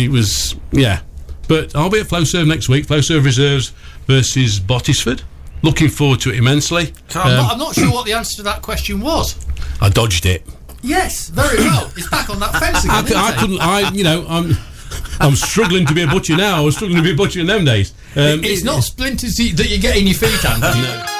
but I'll be at FlowServe next week. FlowServe Reserves versus Bottisford. Looking forward to it immensely. So I'm not sure what the answer to that question was. I dodged it. Yes, very well. It's back on that fence again. I'm struggling to be a butcher now. I was struggling to be a butcher in them days. It's not splinters that you get in your feet, Andy. No.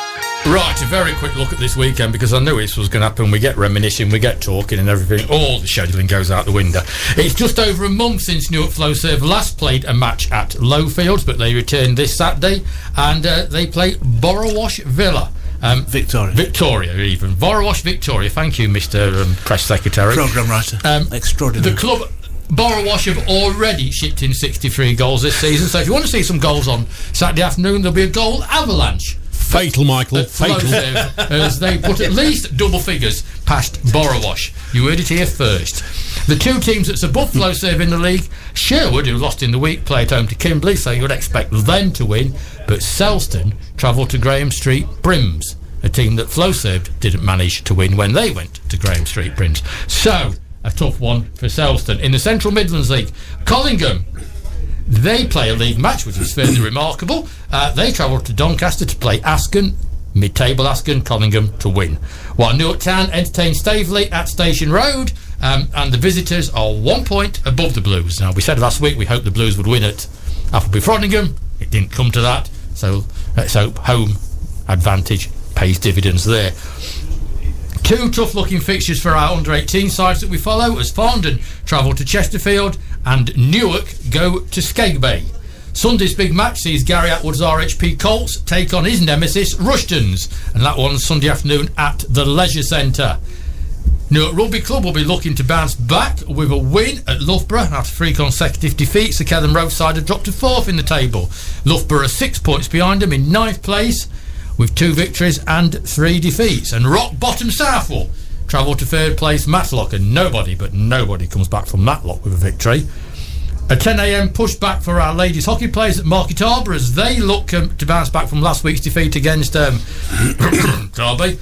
Right, a very quick look at this weekend, because I knew this was going to happen. We get reminiscing, we get talking and everything. All the scheduling goes out the window. It's just over a month since Newark Flowserve last played a match at Lowfields, but they return this Saturday, and they play Borrowash Villa. Victoria, even. Borrowash Victoria. Thank you, Mr. Press Secretary. Programme writer. Extraordinary. The club... Borrowash have already shipped in 63 goals this season, so if you want to see some goals on Saturday afternoon, there'll be a goal avalanche. Fatal, Michael. Fatal. As they put at least double figures past Borrowash. You heard it here first. The two teams that's above Flowserve in the league, Sherwood, who lost in the week, play at home to Kimberley, so you would expect them to win, but Selston travel to Graham Street Brims, a team that Flowserve didn't manage to win when they went to Graham Street Brims. So, a tough one for Selston. In the Central Midlands League, Collingham, they play a league match, which is fairly remarkable. They travel to Doncaster to play Asken, mid-table Asken, Collingham to win. While Newark Town entertain Staveley at Station Road, and the visitors are 1 point above the Blues. Now, we said last week we hoped the Blues would win at Appleby Frodingham. It didn't come to that, so let's hope home advantage pays dividends there. Two tough-looking fixtures for our under-18 sides that we follow, as Farndon travel to Chesterfield and Newark go to Skeggbay. Sunday's big match sees Gary Atwood's RHP Colts take on his nemesis Rushtons, and that one's Sunday afternoon at the Leisure Centre. Newark Rugby Club will be looking to bounce back with a win at Loughborough after 3 consecutive defeats. The Kelham Road side have dropped to 4th in the table. Loughborough are 6 points behind them in 9th place, with 2 victories and 3 defeats. And Rock Bottom Southwell travel to 3rd place Matlock, and nobody comes back from Matlock with a victory. A 10 a.m. push back for our ladies hockey players at Market Harbour as they look to bounce back from last week's defeat against Derby.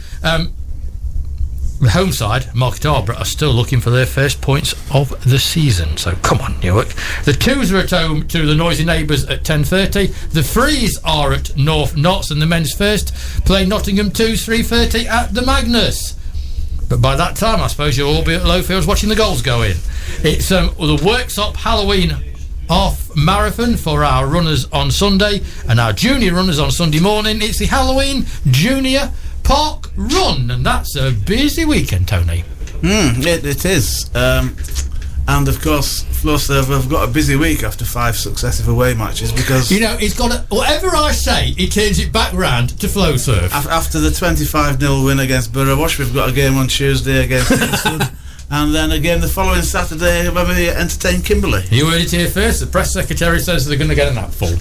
The home side, Market Harbour, are still looking for their first points of the season. So come on, Newark. The Twos are at home to the Noisy Neighbours at 10:30. The Threes are at North Notts, and the men's first play Nottingham 2's 3:30 at the Magnus. But by that time, I suppose you'll all be at Lowfields watching the goals go in. It's the Worksop Halloween half marathon for our runners on Sunday, and our junior runners on Sunday morning. It's the Halloween Junior Park Run, and that's a busy weekend, Tony. It is. And of course, Flowserve have got a busy week after 5 successive away matches, because it's got whatever I say, it turns it back round to Flowserve. After the 25-0 win against Borrowash, we've got a game on Tuesday against Kingston, and then a game the following Saturday when we entertain Kimberley. You heard it here first. The press secretary says they're going to get an apple.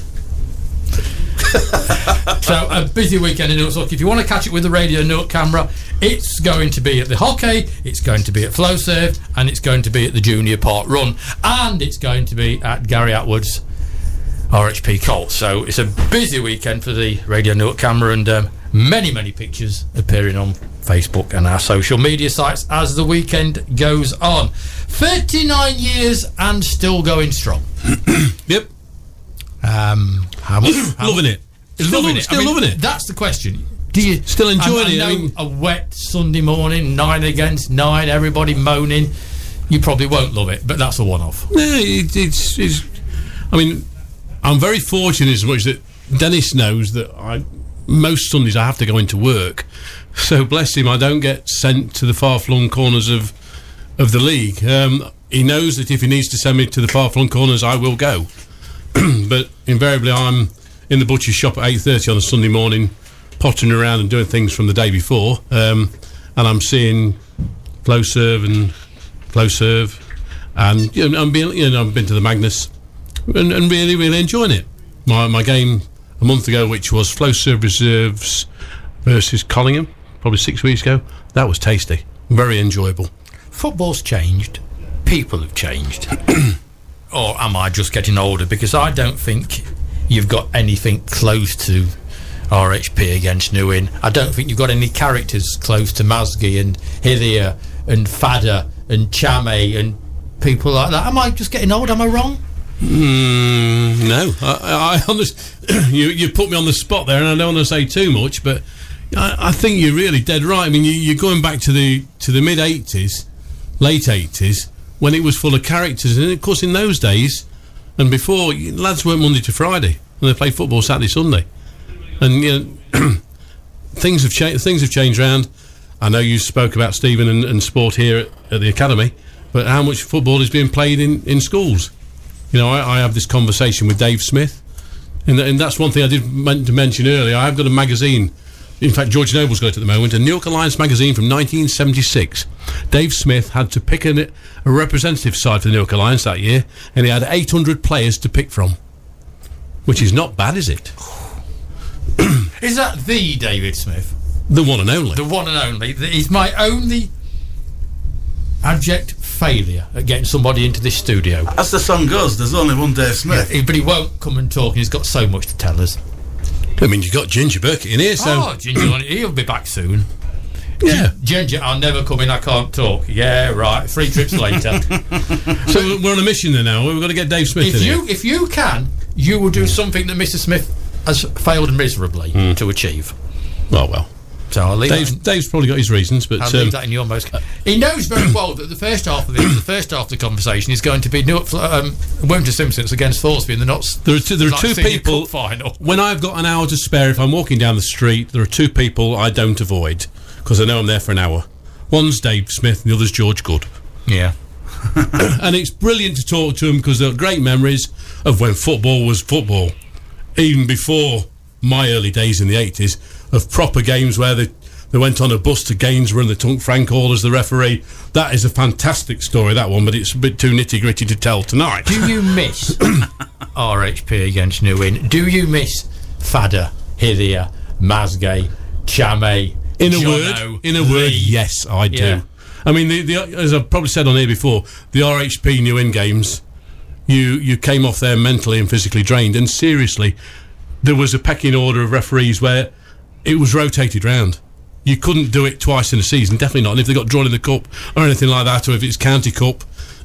So a busy weekend in Newark. So if you want to catch it with the Radio Newark camera, it's going to be at the hockey, it's going to be at Flowserve, and it's going to be at the Junior Park Run, and it's going to be at Gary Atwood's RHP Colts. So it's a busy weekend for the Radio Newark camera, and many pictures appearing on Facebook and our social media sites as the weekend goes on. 39 years and still going strong. Yep. Loving it. Still loving it. That's the question. Do you still enjoy it? I know a wet Sunday morning, 9 against 9, everybody moaning. You probably won't love it, but that's a one-off. No, it's. I mean, I'm very fortunate as much that Dennis knows that most Sundays I have to go into work. So bless him, I don't get sent to the far-flung corners of the league. He knows that if he needs to send me to the far-flung corners, I will go. But invariably I'm in the butcher's shop at 8:30 on a Sunday morning, pottering around and doing things from the day before, and I'm seeing Flowserve, and I've been to the Magnus and really enjoying it. My game a month ago, which was Flowserve Reserves versus Collingham, probably 6 weeks ago, that was tasty, very enjoyable. Football's changed, people have changed. Or am I just getting older? Because I don't think you've got anything close to RHP against Newin. I don't think you've got any characters close to Masgi and Hillier and Fadder and Chamay and people like that. Am I just getting old? Am I wrong? No. I honestly, you put me on the spot there, and I don't want to say too much, but I think you're really dead right. I mean, you're going back to the mid-80s, late 80s, when it was full of characters, and of course in those days and before, lads weren't Monday to Friday, and they played football Saturday, Sunday, and things have changed. Things have changed around. I know you spoke about Stephen and sport here at the academy, but how much football is being played in schools? You know, I have this conversation with Dave Smith, and that's one thing I did meant to mention earlier. I've got a magazine. In fact, George Noble's got it at the moment, a Newark Alliance magazine from 1976. Dave Smith had to pick a representative side for the Newark Alliance that year, and he had 800 players to pick from, which is not bad, is it? Is that the David Smith? The one and only. The one and only. He's my only abject failure at getting somebody into this studio. As the song goes, there's only one Dave Smith. Yeah, but he won't come and talk, and he's got so much to tell us. I mean, you've got Ginger Burkett in here, so... Oh, Ginger, he'll be back soon. Yeah. Ginger, I'll never come in, I can't talk. Yeah, right, 3 trips later. So we're on a mission there now. We've got to get Dave Smith in here. If you can, you will do something that Mr. Smith has failed miserably to achieve. Well. So I'll leave Dave's probably got his reasons, but I'll leave that in your most. He knows very well that the first half of the conversation is going to be Wellington Simpsons against Thoresby in the Notts. There are two people. Final. When I've got an hour to spare, if I'm walking down the street, there are two people I don't avoid because I know I'm there for an hour. One's Dave Smith, and the other's George Good. Yeah. And it's brilliant to talk to them because they're great memories of when football was football, even before my early days in the 80s. Of proper games where they went on a bus to Gainsborough and they took Frank Hall as the referee. That is a fantastic story, that one, but it's a bit too nitty-gritty to tell tonight. Do you miss RHP against New Inn? Do you miss Fadder, Hillier, Masgay, Chamay, In a Jono, word, yes, I do. Yeah. I mean, the as I've probably said on here before, the RHP New Inn games, you came off there mentally and physically drained, and seriously, there was a pecking order of referees where it was rotated round. You couldn't do it twice in a season, definitely not. And if they got drawn in the cup or anything like that, or if it's county cup,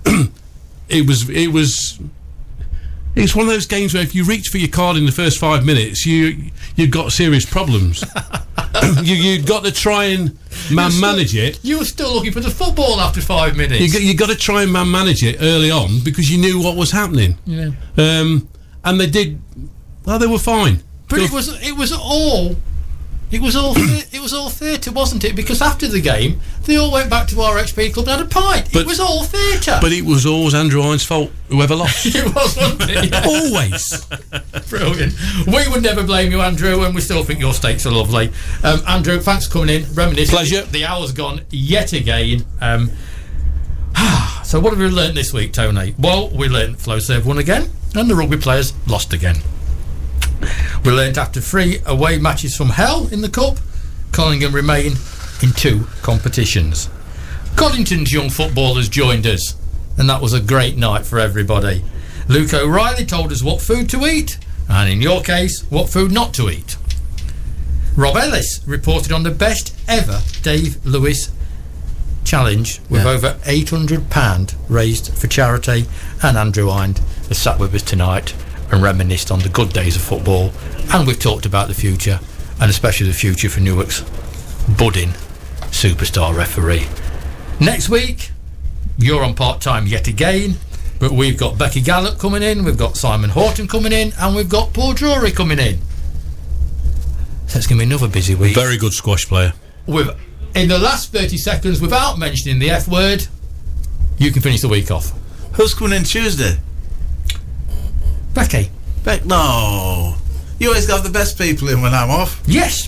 it's one of those games where if you reach for your card in the first 5 minutes, you've got serious problems. You've got to try and manage it. You were still looking for the football after 5 minutes. You've got to try and manage it early on because you knew what was happening. Yeah. And they did. Well, they were fine. But it was all theatre, wasn't it? Because after the game, they all went back to RHP Club and had a pint. It was all theatre. But it was always Andrew Hines' fault, whoever lost. It was, wasn't it? Yeah. Always. Brilliant. We would never blame you, Andrew, and we still think your steaks are lovely. Andrew, thanks for coming in. Reminiscing. Pleasure. The hour's gone yet again. So what have we learnt this week, Tony? Well, we learnt FlowServe won again, and the rugby players lost again. We learnt after 3 away matches from hell in the Cup, Collingham remain in 2 competitions. Coddington's young footballers joined us, and that was a great night for everybody. Luke O'Reilly told us what food to eat, and in your case, what food not to eat. Rob Ellis reported on the best ever Dave Lewis challenge with over £800 raised for charity, and Andrew Hind has sat with us tonight and reminisced on the good days of football, and we've talked about the future, and especially the future for Newark's budding superstar referee. Next week, you're on part-time yet again, but we've got Becky Gallup coming in, we've got Simon Horton coming in, and we've got Paul Drury coming in. So it's going to be another busy week. Very good squash player. In the last 30 seconds, without mentioning the F word, you can finish the week off. Who's coming in Tuesday? Becky. No. You always got the best people in when I'm off. Yes.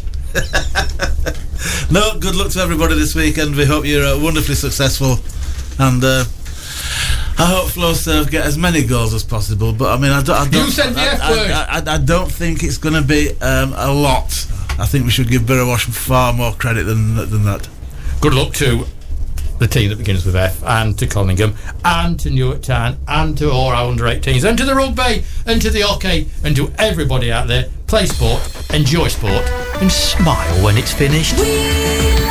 No, good luck to everybody this weekend. We hope you're wonderfully successful, and I hope FlowServe get as many goals as possible. But I mean, I don't. You said the F word. I don't think it's going to be a lot. I think we should give Burrowash far more credit than that. Good luck to the team that begins with F, and to Collingham, and to Newark Town, and to all our under-18s, and to the rugby, and to the hockey, and to everybody out there. Play sport, enjoy sport, and smile when it's finished.